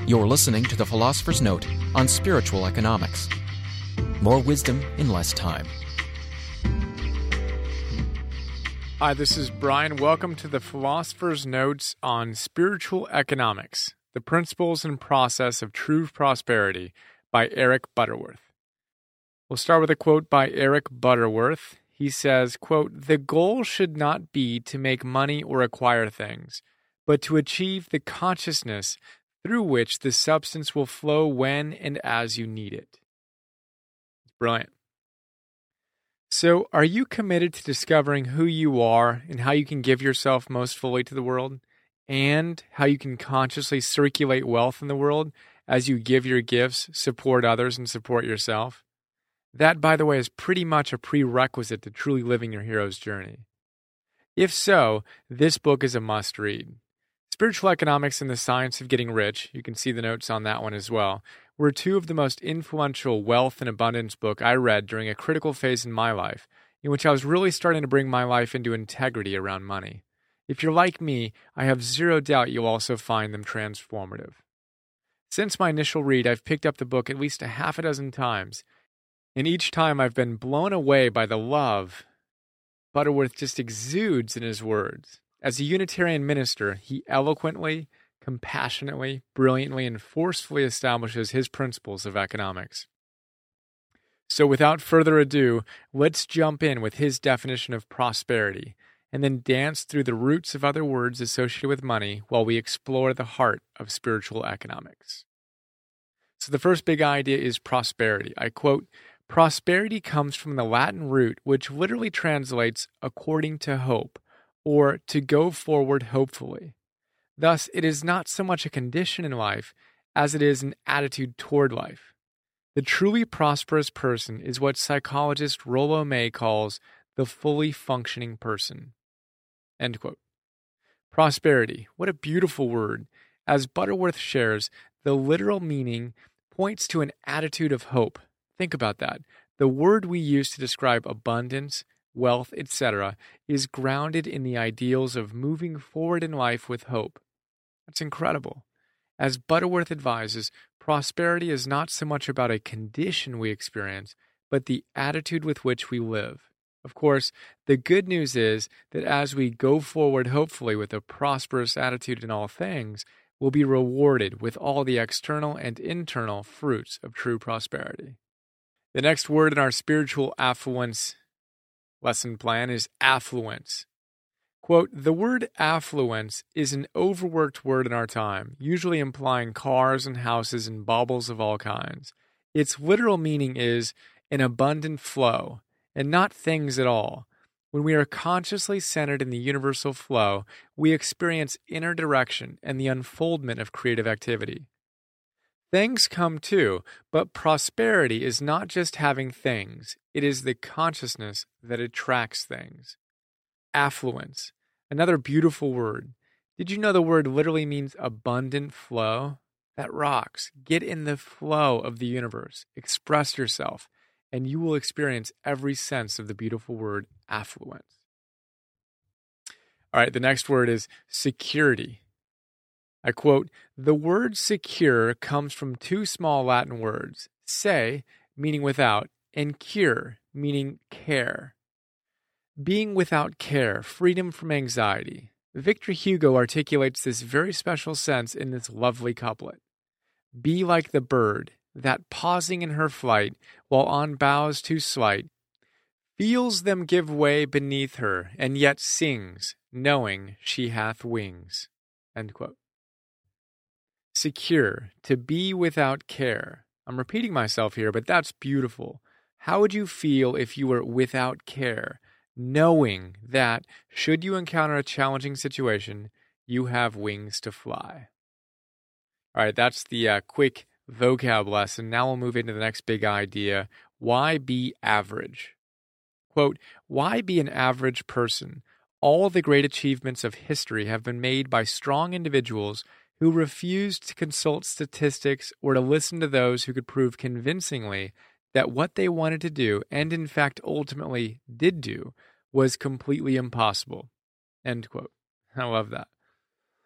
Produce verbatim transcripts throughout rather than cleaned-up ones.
You're listening to the Philosopher's Note on spiritual economics. More wisdom in less time. Hi, this is Brian. Welcome to the Philosopher's Notes on spiritual economics, the principles and process of true prosperity by Eric Butterworth. We'll start with a quote by Eric Butterworth. He says, quote, "The goal should not be to make money or acquire things, but to achieve the consciousness through which the substance will flow when and as you need it." It's brilliant. So, are you committed to discovering who you are and how you can give yourself most fully to the world, and how you can consciously circulate wealth in the world as you give your gifts, support others, and support yourself? That, by the way, is pretty much a prerequisite to truly living your hero's journey. If so, this book is a must-read. Spiritual Economics and the Science of Getting Rich, you can see the notes on that one as well, were two of the most influential wealth and abundance books I read during a critical phase in my life, in which I was really starting to bring my life into integrity around money. If you're like me, I have zero doubt you'll also find them transformative. Since my initial read, I've picked up the book at least a half a dozen times, and each time I've been blown away by the love Butterworth just exudes in his words. As a Unitarian minister, he eloquently, compassionately, brilliantly, and forcefully establishes his principles of economics. So without further ado, let's jump in with his definition of prosperity, and then dance through the roots of other words associated with money while we explore the heart of spiritual economics. So the first big idea is prosperity. I quote, "Prosperity comes from the Latin root, which literally translates according to hope, or to go forward hopefully. Thus, it is not so much a condition in life as it is an attitude toward life. The truly prosperous person is what psychologist Rollo May calls the fully functioning person." End quote. Prosperity, what a beautiful word. As Butterworth shares, the literal meaning points to an attitude of hope. Think about that. The word we use to describe abundance, wealth, et cetera, is grounded in the ideals of moving forward in life with hope. That's incredible. As Butterworth advises, prosperity is not so much about a condition we experience, but the attitude with which we live. Of course, the good news is that as we go forward hopefully with a prosperous attitude in all things, we'll be rewarded with all the external and internal fruits of true prosperity. The next word in our spiritual affluence lesson plan is affluence. Quote, "The word affluence is an overworked word in our time, usually implying cars and houses and baubles of all kinds. Its literal meaning is an abundant flow, and not things at all. When we are consciously centered in the universal flow, we experience inner direction and the unfoldment of creative activity. Things come too, but prosperity is not just having things. It is the consciousness that attracts things." Affluence, another beautiful word. Did you know the word literally means abundant flow? That rocks. Get in the flow of the universe. Express yourself, and you will experience every sense of the beautiful word affluence. All right, the next word is security. I quote, "The word secure comes from two small Latin words, se, meaning without, and cure, meaning care. Being without care, freedom from anxiety. Victor Hugo articulates this very special sense in this lovely couplet. Be like the bird, that pausing in her flight, while on boughs too slight, feels them give way beneath her, and yet sings, knowing she hath wings." End quote. Secure, to be without care. I'm repeating myself here, but that's beautiful. How would you feel if you were without care, knowing that, should you encounter a challenging situation, you have wings to fly? All right, that's the uh, quick vocab lesson. Now we'll move into the next big idea. Why be average? Quote, "Why be an average person? All the great achievements of history have been made by strong individuals who refused to consult statistics or to listen to those who could prove convincingly that what they wanted to do, and in fact ultimately did do, was completely impossible." End quote. I love that.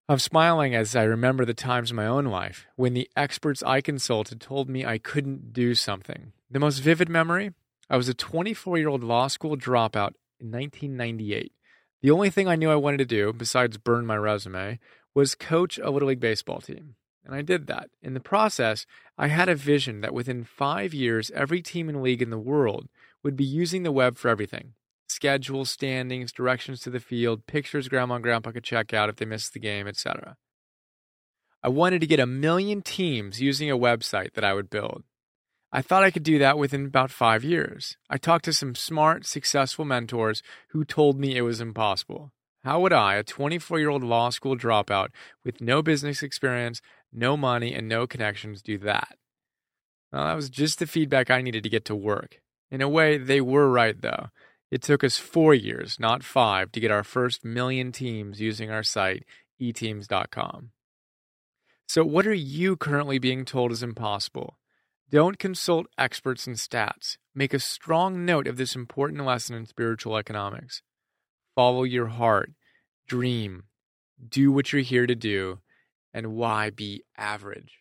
I'm smiling as I remember the times in my own life when the experts I consulted told me I couldn't do something. The most vivid memory? I was a twenty-four-year-old law school dropout in nineteen ninety-eight. The only thing I knew I wanted to do, besides burn my resume, was coach a Little League baseball team. And I did that. In the process, I had a vision that within five years, every team and league in the world would be using the web for everything. Schedules, standings, directions to the field, pictures grandma and grandpa could check out if they missed the game, et cetera. I wanted to get a million teams using a website that I would build. I thought I could do that within about five years. I talked to some smart, successful mentors who told me it was impossible. How would I, a twenty-four-year-old law school dropout with no business experience, no money, and no connections, do that? Well, that was just the feedback I needed to get to work. In a way, they were right, though. It took us four years, not five, to get our first million teams using our site, e teams dot com. So what are you currently being told is impossible? Don't consult experts in stats. Make a strong note of this important lesson in spiritual economics. Follow your heart, dream, do what you're here to do, and why be average?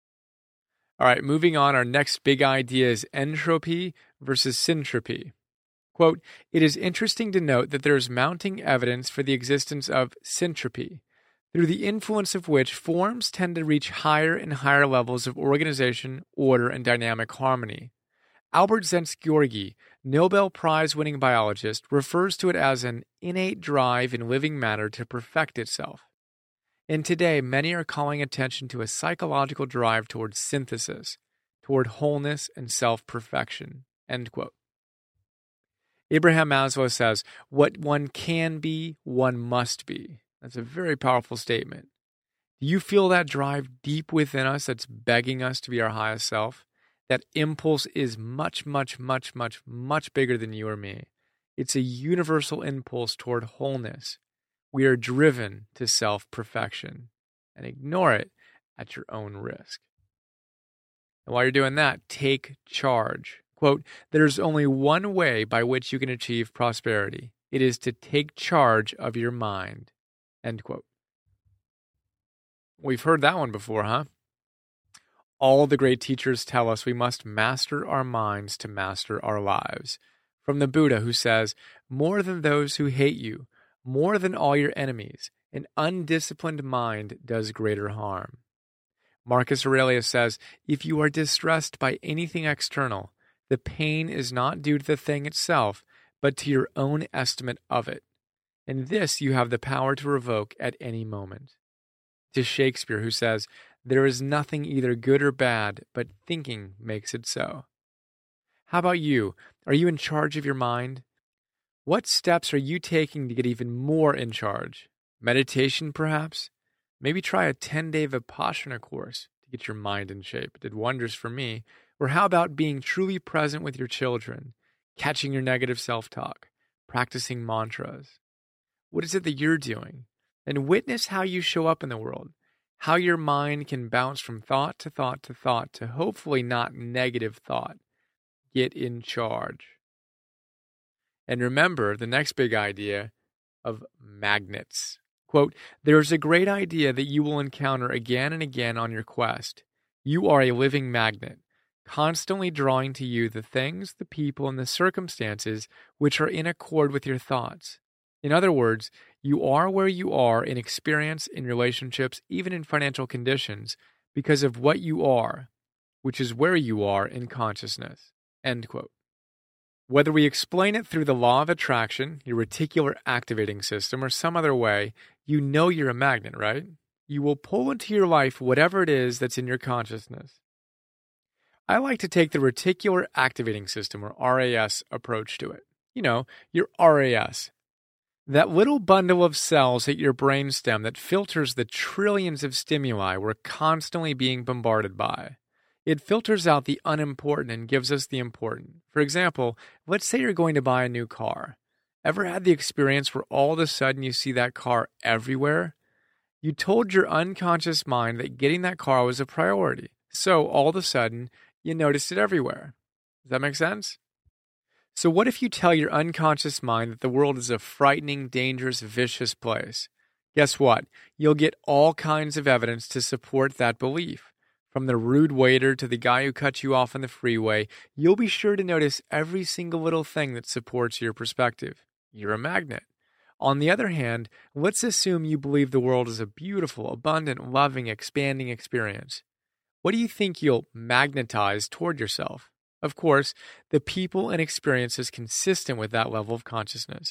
All right, moving on, our next big idea is entropy versus syntropy. Quote, it is interesting to note that there is mounting evidence for the existence of syntropy, through the influence of which forms tend to reach higher and higher levels of organization, order, and dynamic harmony. Albert Szent-Györgyi, Nobel Prize-winning biologist, refers to it as an innate drive in living matter to perfect itself. And today, many are calling attention to a psychological drive toward synthesis, toward wholeness and self-perfection. End quote. Abraham Maslow says, what one can be, one must be. That's a very powerful statement. Do you feel that drive deep within us that's begging us to be our highest self? That impulse is much, much, much, much, much bigger than you or me. It's a universal impulse toward wholeness. We are driven to self-perfection, and ignore it at your own risk. And while you're doing that, take charge. Quote, there's only one way by which you can achieve prosperity. It is to take charge of your mind. End quote. We've heard that one before, huh? All the great teachers tell us we must master our minds to master our lives. From the Buddha, who says, more than those who hate you, more than all your enemies, an undisciplined mind does greater harm. Marcus Aurelius says, if you are distressed by anything external, the pain is not due to the thing itself, but to your own estimate of it. And this you have the power to revoke at any moment. To Shakespeare, who says, there is nothing either good or bad, but thinking makes it so. How about you? Are you in charge of your mind? What steps are you taking to get even more in charge? Meditation, perhaps? Maybe try a ten-day Vipassana course to get your mind in shape. It did wonders for me. Or how about being truly present with your children, catching your negative self-talk, practicing mantras? What is it that you're doing? And witness how you show up in the world, how your mind can bounce from thought to thought to thought to hopefully not negative thought. Get in charge. And remember the next big idea of magnets. Quote, there's a great idea that you will encounter again and again on your quest. You are a living magnet, constantly drawing to you the things, the people, and the circumstances which are in accord with your thoughts. In other words, you are where you are in experience, in relationships, even in financial conditions, because of what you are, which is where you are in consciousness. End quote. Whether we explain it through the law of attraction, your reticular activating system, or some other way, you know you're a magnet, right? You will pull into your life whatever it is that's in your consciousness. I like to take the reticular activating system, or R A S, approach to it. You know, your R A S. That little bundle of cells at your brainstem that filters the trillions of stimuli we're constantly being bombarded by. It filters out the unimportant and gives us the important. For example, let's say you're going to buy a new car. Ever had the experience where all of a sudden you see that car everywhere? You told your unconscious mind that getting that car was a priority. So all of a sudden, you noticed it everywhere. Does that make sense? So what if you tell your unconscious mind that the world is a frightening, dangerous, vicious place? Guess what? You'll get all kinds of evidence to support that belief. From the rude waiter to the guy who cut you off on the freeway, you'll be sure to notice every single little thing that supports your perspective. You're a magnet. On the other hand, let's assume you believe the world is a beautiful, abundant, loving, expanding experience. What do you think you'll magnetize toward yourself? Of course, the people and experiences consistent with that level of consciousness.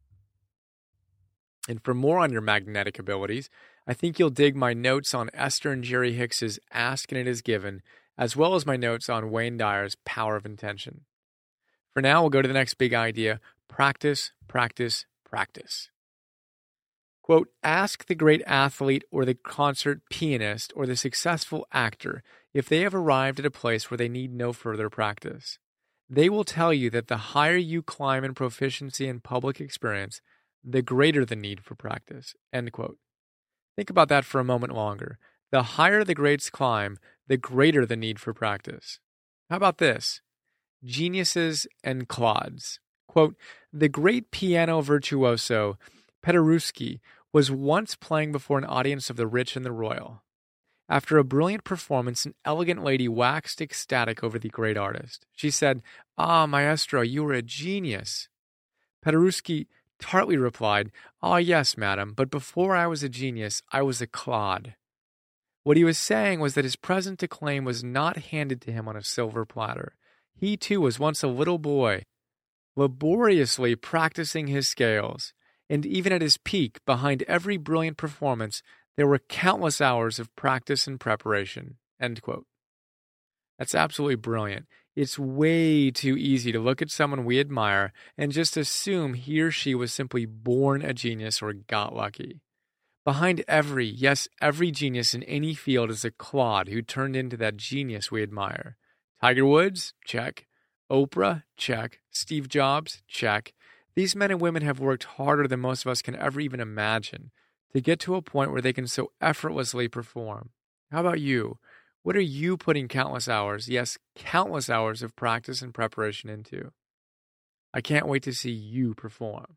And for more on your magnetic abilities, I think you'll dig my notes on Esther and Jerry Hicks's Ask and It Is Given, as well as my notes on Wayne Dyer's Power of Intention. For now, we'll go to the next big idea: practice, practice, practice. Quote, ask the great athlete or the concert pianist or the successful actor if they have arrived at a place where they need no further practice. They will tell you that the higher you climb in proficiency in public experience, the greater the need for practice. End quote. Think about that for a moment longer. The higher the greats climb, the greater the need for practice. How about this? Geniuses and clods. Quote, the great piano virtuoso Paderewski was once playing before an audience of the rich and the royal. After a brilliant performance, an elegant lady waxed ecstatic over the great artist. She said, "Ah, maestro, you are a genius." Paderewski tartly replied, "Ah, yes, madam, but before I was a genius, I was a clod." What he was saying was that his present acclaim was not handed to him on a silver platter. He too was once a little boy, laboriously practicing his scales, and even at his peak, behind every brilliant performance, there were countless hours of practice and preparation. End quote. That's absolutely brilliant. It's way too easy to look at someone we admire and just assume he or she was simply born a genius or got lucky. Behind every, yes, every genius in any field is a clod who turned into that genius we admire. Tiger Woods? Check. Oprah? Check. Steve Jobs? Check. These men and women have worked harder than most of us can ever even imagine to get to a point where they can so effortlessly perform. How about you? What are you putting countless hours, yes, countless hours of practice and preparation into? I can't wait to see you perform.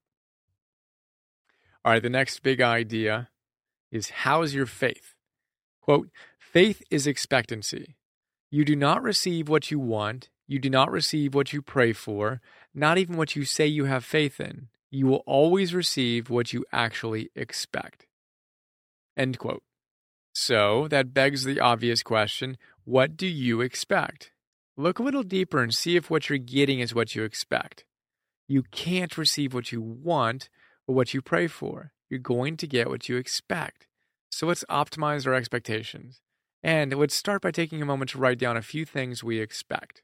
All right, the next big idea is, how is your faith? Quote, faith is expectancy. You do not receive what you want. You do not receive what you pray for, not even what you say you have faith in. You will always receive what you actually expect. End quote. So that begs the obvious question, what do you expect? Look a little deeper and see if what you're getting is what you expect. You can't receive what you want or what you pray for. You're going to get what you expect. So let's optimize our expectations. And let's start by taking a moment to write down a few things we expect.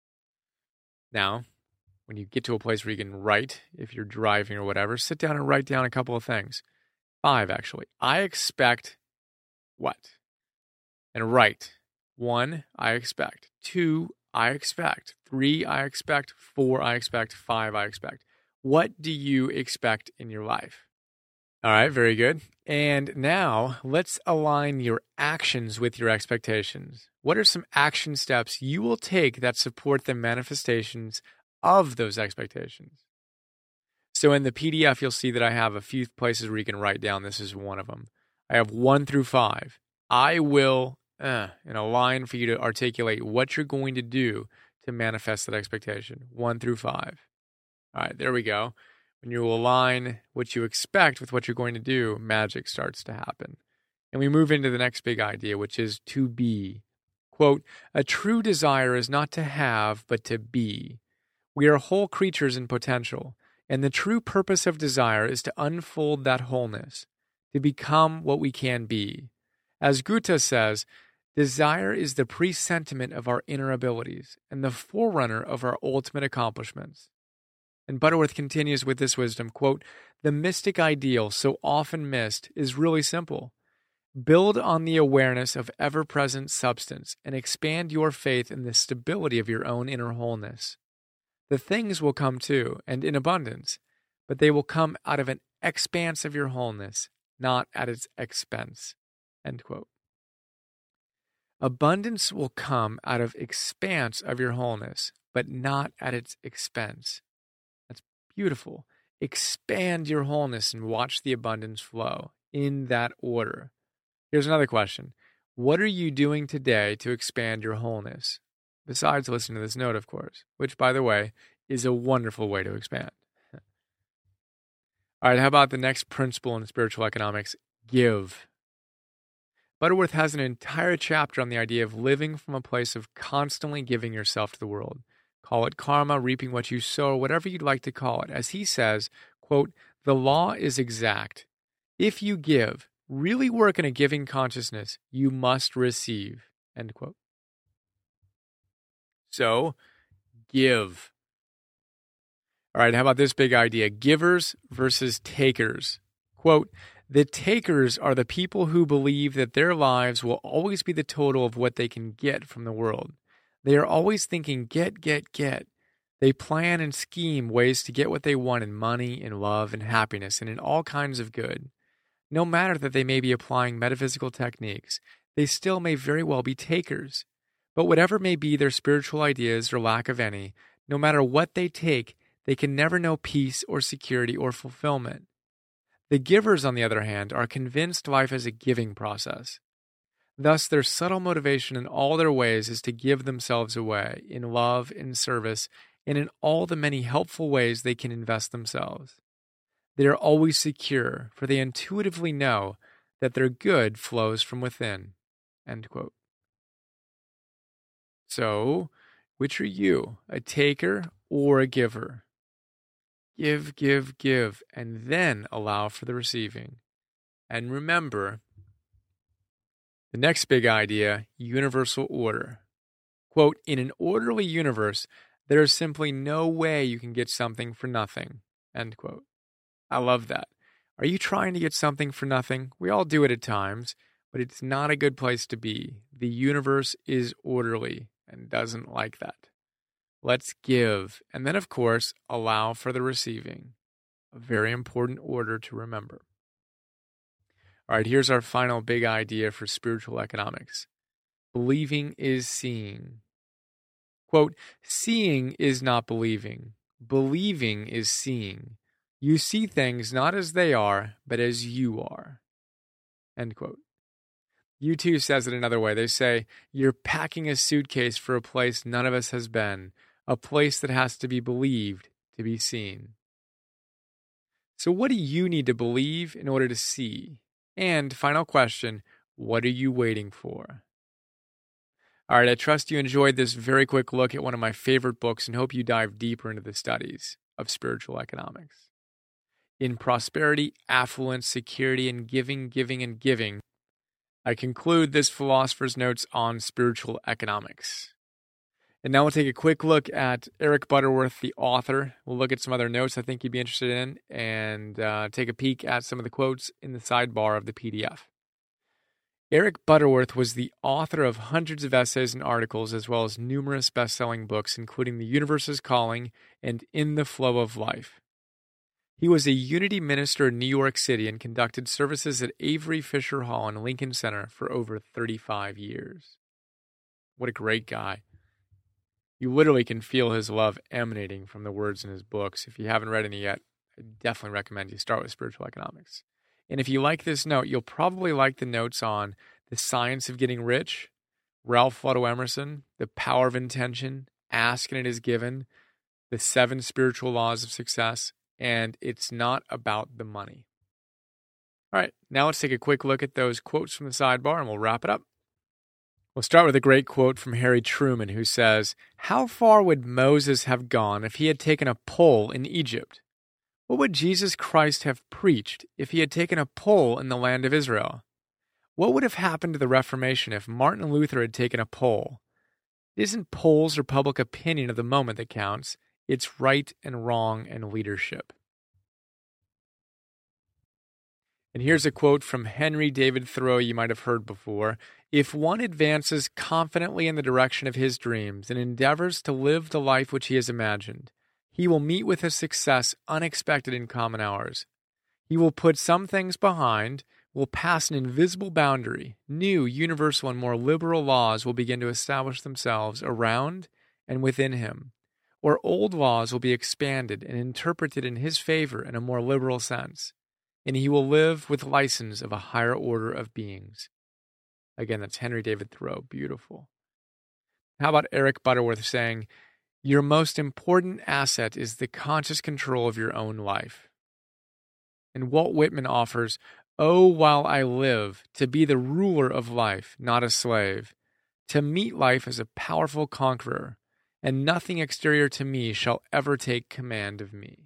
Now, when you get to a place where you can write, if you're driving or whatever, sit down and write down a couple of things. Five, actually. I expect what? And write. One, I expect. Two, I expect. Three, I expect. Four, I expect. Five, I expect. What do you expect in your life? All right, very good. And now let's align your actions with your expectations. What are some action steps you will take that support the manifestations of those expectations? So in the P D F, you'll see that I have a few places where you can write down. This is one of them. I have one through five. I will, uh, in a line for you to articulate what you're going to do to manifest that expectation. One through five. All right, there we go. When you align what you expect with what you're going to do, magic starts to happen. And we move into the next big idea, which is to be. Quote, a true desire is not to have, but to be. We are whole creatures in potential, and the true purpose of desire is to unfold that wholeness, to become what we can be. As Goethe says, desire is the presentiment of our inner abilities and the forerunner of our ultimate accomplishments. And Butterworth continues with this wisdom, quote, the mystic ideal, so often missed, is really simple. Build on the awareness of ever-present substance and expand your faith in the stability of your own inner wholeness. The things will come too, and in abundance, but they will come out of an expanse of your wholeness, not at its expense. End quote. Abundance will come out of expanse of your wholeness, but not at its expense. That's beautiful. Expand your wholeness and watch the abundance flow. in that order. Here's another question. What are you doing today to expand your wholeness? Besides listening to this note, of course, which, by the way, is a wonderful way to expand. All right, how about the next principle in spiritual economics? Give. Butterworth has an entire chapter on the idea of living from a place of constantly giving yourself to the world. Call it karma, reaping what you sow, whatever you'd like to call it. As he says, quote, the law is exact. If you give, really work in a giving consciousness, you must receive, end quote. So, give. All right, how about this big idea? Givers versus takers. Quote, the takers are the people who believe that their lives will always be the total of what they can get from the world. They are always thinking, get, get, get. They plan and scheme ways to get what they want in money, in love, in happiness, and in all kinds of good. No matter that they may be applying metaphysical techniques, they still may very well be takers. But whatever may be their spiritual ideas or lack of any, no matter what they take, they can never know peace or security or fulfillment. The givers, on the other hand, are convinced life is a giving process. Thus, their subtle motivation in all their ways is to give themselves away, in love, in service, and in all the many helpful ways they can invest themselves. They are always secure, for they intuitively know that their good flows from within. End quote. So, which are you, a taker or a giver? Give, give, give, and then allow for the receiving. And remember, the next big idea, universal order. Quote, in an orderly universe, there is simply no way you can get something for nothing. End quote. I love that. Are you trying to get something for nothing? We all do it at times, but it's not a good place to be. The universe is orderly and doesn't like that. Let's give, and then, of course, allow for the receiving. A very important order to remember. All right, here's our final big idea for spiritual economics. Believing is seeing. Quote, seeing is not believing. Believing is seeing. You see things not as they are, but as you are. End quote. U two says it another way. They say, you're packing a suitcase for a place none of us has been, a place that has to be believed to be seen. So what do you need to believe in order to see? And final question, what are you waiting for? All right, I trust you enjoyed this very quick look at one of my favorite books and hope you dive deeper into the studies of spiritual economics. In prosperity, affluence, security, and giving, giving, and giving, I conclude this philosopher's notes on spiritual economics. And now we'll take a quick look at Eric Butterworth, the author. We'll look at some other notes I think you'd be interested in and uh, take a peek at some of the quotes in the sidebar of the P D F. Eric Butterworth was the author of hundreds of essays and articles, as well as numerous best-selling books, including The Universe's Calling and In the Flow of Life. He was a Unity minister in New York City and conducted services at Avery Fisher Hall and Lincoln Center for over thirty-five years. What a great guy. You literally can feel his love emanating from the words in his books. If you haven't read any yet, I definitely recommend you start with Spiritual Economics. And if you like this note, you'll probably like the notes on The Science of Getting Rich, Ralph Waldo Emerson, The Power of Intention, Ask and It Is Given, The Seven Spiritual Laws of Success, and It's Not About the Money. All right, now let's take a quick look at those quotes from the sidebar and we'll wrap it up. We'll start with a great quote from Harry Truman, who says, how far would Moses have gone if he had taken a poll in Egypt? What would Jesus Christ have preached if he had taken a poll in the land of Israel? What would have happened to the Reformation if Martin Luther had taken a poll? It isn't polls or public opinion of the moment that counts. It's right and wrong and leadership. And here's a quote from Henry David Thoreau you might have heard before. If one advances confidently in the direction of his dreams and endeavors to live the life which he has imagined, he will meet with a success unexpected in common hours. He will put some things behind, will pass an invisible boundary. New, universal, and more liberal laws will begin to establish themselves around and within him, or old laws will be expanded and interpreted in his favor in a more liberal sense. and he will live with license of a higher order of beings. Again, that's Henry David Thoreau. Beautiful. How about Eric Butterworth saying, your most important asset is the conscious control of your own life. And Walt Whitman offers, oh, while I live, to be the ruler of life, not a slave, to meet life as a powerful conqueror, and nothing exterior to me shall ever take command of me.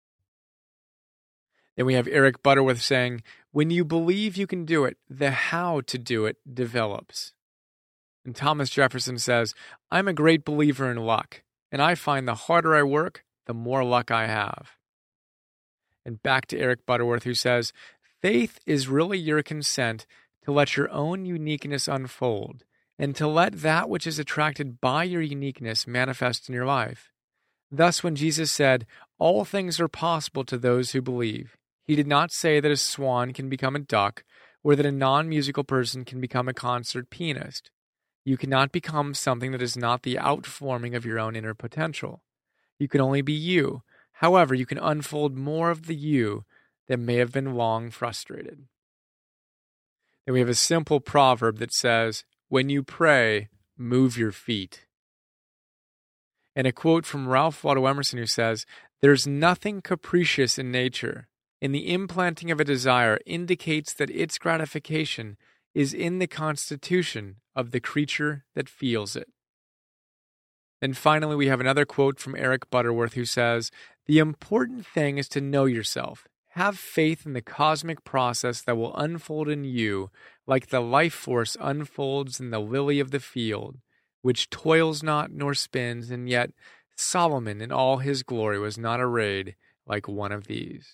Then we have Eric Butterworth saying, when you believe you can do it, the how to do it develops. And Thomas Jefferson says, I'm a great believer in luck, and I find the harder I work, the more luck I have. And back to Eric Butterworth, who says, faith is really your consent to let your own uniqueness unfold, and to let that which is attracted by your uniqueness manifest in your life. Thus, when Jesus said, all things are possible to those who believe, he did not say that a swan can become a duck, or that a non-musical person can become a concert pianist. You cannot become something that is not the outforming of your own inner potential. You can only be you. However, you can unfold more of the you that may have been long frustrated. Then we have a simple proverb that says, when you pray, move your feet. And a quote from Ralph Waldo Emerson who says, there's nothing capricious in nature, and the implanting of a desire indicates that its gratification is in the constitution of the creature that feels it. And finally, we have another quote from Eric Butterworth who says, the important thing is to know yourself. Have faith in the cosmic process that will unfold in you like the life force unfolds in the lily of the field, which toils not nor spins, and yet Solomon in all his glory was not arrayed like one of these.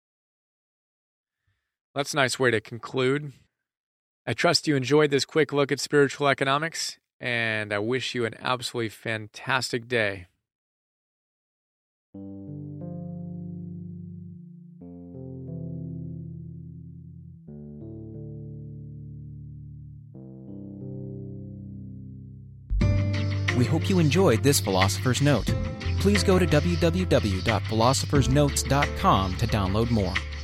That's a nice way to conclude. I trust you enjoyed this quick look at spiritual economics, and I wish you an absolutely fantastic day. We hope you enjoyed this Philosopher's Note. Please go to w w w dot philosophers notes dot com to download more.